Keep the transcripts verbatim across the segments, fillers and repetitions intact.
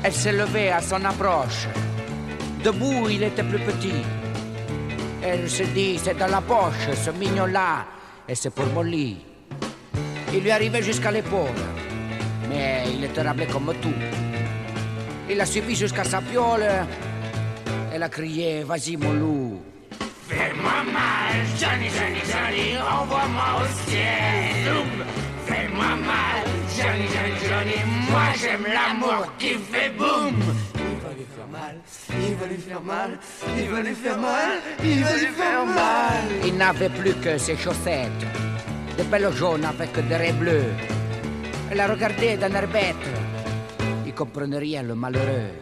Elle s'est levée à son approche. Debout, il était plus petit. Elle se dit, c'est dans la poche, ce mignon-là, et c'est pour mon lit. Il lui arrivait jusqu'à l'épaule, mais il était rappelé comme tout. Il l'a suivi jusqu'à sa piole. Elle a crié, vas-y mon loup. Fais-moi mal, Johnny, Johnny, Johnny, envoie-moi au ciel. Zoom. Fais-moi mal, Johnny, Johnny, Johnny, moi j'aime l'amour qui fait boum. Il va lui faire mal, il va lui faire mal, il va lui faire mal, il va lui faire mal. Il n'avait plus que ses chaussettes, des belles jaunes avec des raies bleues. Elle a regardé d'un air bête. Il comprenait rien, le malheureux.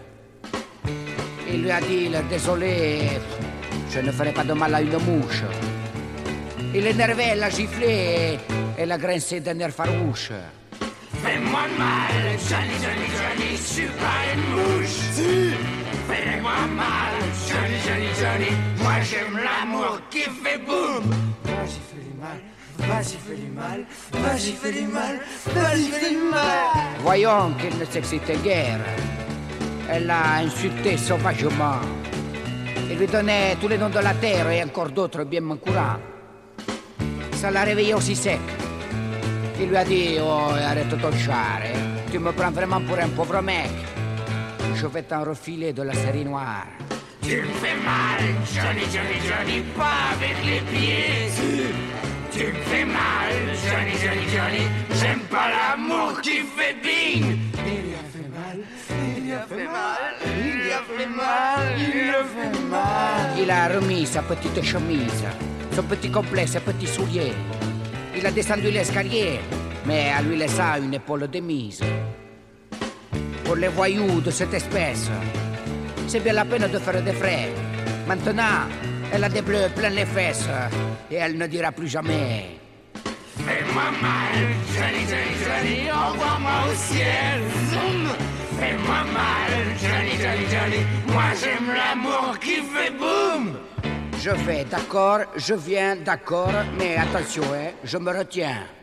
Il lui a dit, désolé, je ne ferai pas de mal à une mouche. Il énervé, elle a giflé et elle a grincé d'un air farouche. Fais-moi mal, Johnny, Johnny, Johnny, je suis pas une mouche. Si. Fais-moi mal, Johnny, Johnny, Johnny, moi j'aime l'amour qui fait boum. Vas-y, fais-lui mal, vas-y, fais-lui mal, vas-y, fais-lui mal, vas-y, fais-lui mal. Voyons qu'il ne s'excitait guère. Elle l'a insulté sauvagement. Il lui donnait tous les noms de la terre et encore d'autres bien courants. Ça l'a réveillé aussi sec. Il lui a dit, oh, arrête ton char, tu me prends vraiment pour un pauvre mec. Je vais t'en refiler de la série noire. Tu me fais mal, Johnny, Johnny, Johnny, pas avec les pieds. Si. Tu me fais mal, Johnny, Johnny, Johnny, j'aime pas l'amour qui fait bing. Il lui a fait mal, il lui a fait mal, il lui a fait mal, il lui a fait mal. Il a remis sa petite chemise, son petit complet, ses petits souliers. Il a descendu l'escalier, mais à lui laissa une épaule de mise. Pour les voyous de cette espèce, c'est bien la peine de faire des frais. Maintenant, elle a des bleus plein les fesses et elle ne dira plus jamais. Fais-moi mal, Johnny, Johnny, Johnny, envoie-moi au ciel. Zoom. Fais-moi mal, Johnny, Johnny, Johnny, moi j'aime l'amour qui fait boum. Je vais, d'accord, je viens, d'accord, mais attention, hein, je me retiens.